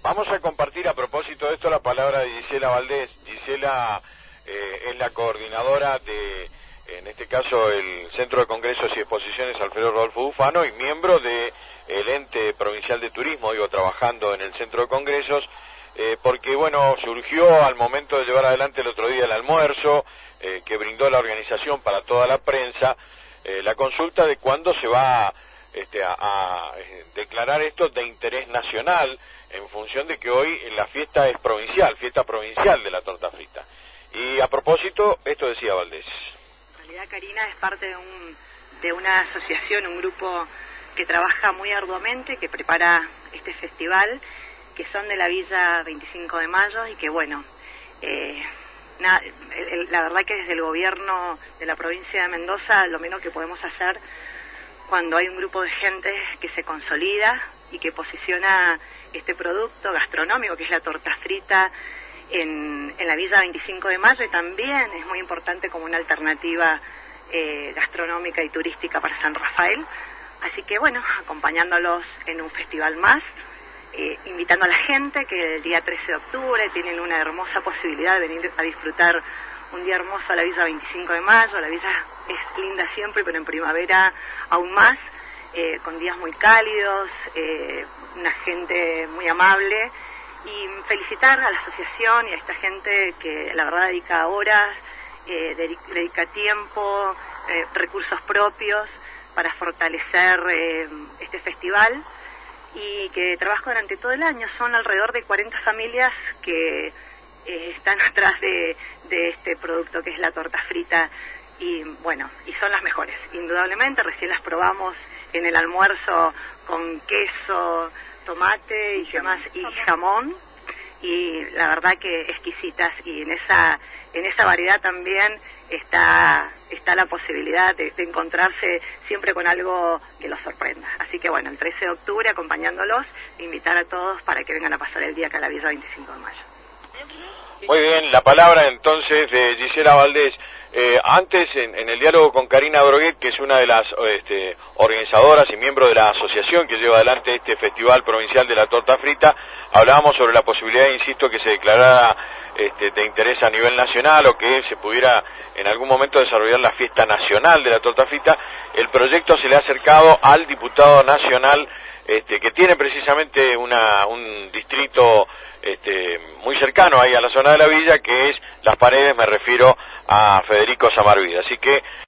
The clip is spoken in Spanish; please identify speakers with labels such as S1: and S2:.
S1: Vamos a compartir a propósito de esto la palabra de Gisela Valdés. Gisela es la coordinadora de, en este caso, el Centro de Congresos y Exposiciones Alfredo Rodolfo Bufano y miembro del ente provincial de turismo, trabajando en el Centro de Congresos, porque, bueno, surgió al momento de llevar adelante el otro día el almuerzo que brindó la organización para toda la prensa, la consulta de cuándo se va a declarar esto de interés nacional, en función de que hoy la fiesta es provincial, fiesta provincial de la torta frita. Y a propósito, esto decía Valdés.
S2: En realidad, Karina es parte de una asociación, un grupo que trabaja muy arduamente, que prepara este festival, que son de la Villa 25 de Mayo y que, bueno, la verdad que desde el gobierno de la provincia de Mendoza lo menos que podemos hacer cuando hay un grupo de gente que se consolida y que posiciona este producto gastronómico que es la torta frita en la Villa 25 de Mayo, y también es muy importante como una alternativa gastronómica y turística para San Rafael. Así que, bueno, acompañándolos en un festival más, invitando a la gente que el día 13 de octubre tienen una hermosa posibilidad de venir a disfrutar un día hermoso a la Villa 25 de Mayo. La villa es linda siempre, pero en primavera aún más, con días muy cálidos, una gente muy amable, y felicitar a la asociación y a esta gente que la verdad dedica horas, dedica tiempo, recursos propios para fortalecer este festival, y que trabaja durante todo el año. Son alrededor de 40 familias que están atrás de este producto que es la torta frita, y bueno, y son las mejores, indudablemente. Recién las probamos en el almuerzo con queso, tomate y demás, y jamón, y la verdad que exquisitas, y en esa variedad también está la posibilidad de encontrarse siempre con algo que los sorprenda. Así que, bueno, el 13 de octubre acompañándolos, invitar a todos para que vengan a pasar el día acá a la Villa 25 de Mayo.
S1: Muy bien, la palabra entonces de Gisela Valdés. Antes, en el diálogo con Karina Droguet, que es una de las organizadoras y miembro de la asociación que lleva adelante este Festival Provincial de la Torta Frita, hablábamos sobre la posibilidad, insisto, que se declarara de interés a nivel nacional, o que se pudiera en algún momento desarrollar la fiesta nacional de la torta frita. El proyecto se le ha acercado al diputado nacional, que tiene precisamente un distrito muy cercano ahí a la zona de la villa, que es Las Paredes, me refiero a Federico Samarvide. Así que